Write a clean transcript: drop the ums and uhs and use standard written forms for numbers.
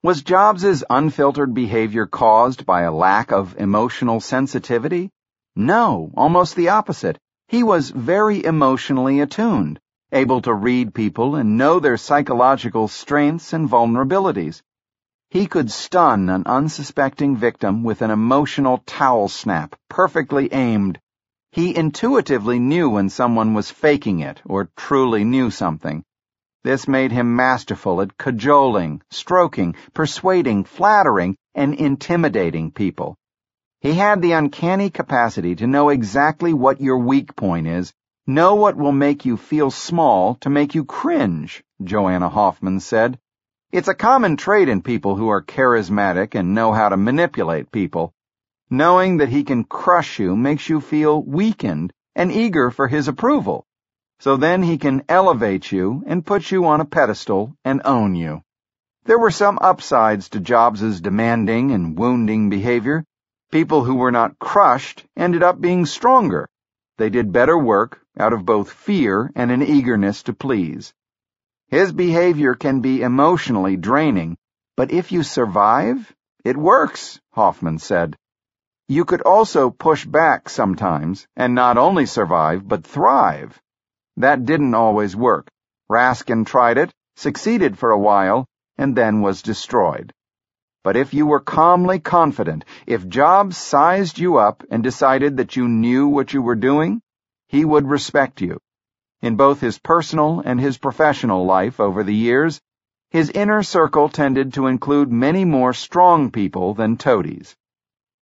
Was Jobs's unfiltered behavior caused by a lack of emotional sensitivity? No, almost the opposite. He was very emotionally attuned, able to read people and know their psychological strengths and vulnerabilities. He could stun an unsuspecting victim with an emotional towel snap, perfectly aimed. He intuitively knew when someone was faking it or truly knew something. This made him masterful at cajoling, stroking, persuading, flattering, and intimidating people. He had the uncanny capacity to know exactly what your weak point is, know what will make you feel small to make you cringe, Joanna Hoffman said. It's a common trait in people who are charismatic and know how to manipulate people. Knowing that he can crush you makes you feel weakened and eager for his approval. So then he can elevate you and put you on a pedestal and own you. There were some upsides to Jobs's demanding and wounding behavior. People who were not crushed ended up being stronger. They did better work out of both fear and an eagerness to please. His behavior can be emotionally draining, but if you survive, it works, Hoffman said. You could also push back sometimes, and not only survive, but thrive. That didn't always work. Raskin tried it, succeeded for a while, and then was destroyed. But if you were calmly confident, if Jobs sized you up and decided that you knew what you were doing, he would respect you. In both his personal and his professional life over the years, his inner circle tended to include many more strong people than toadies.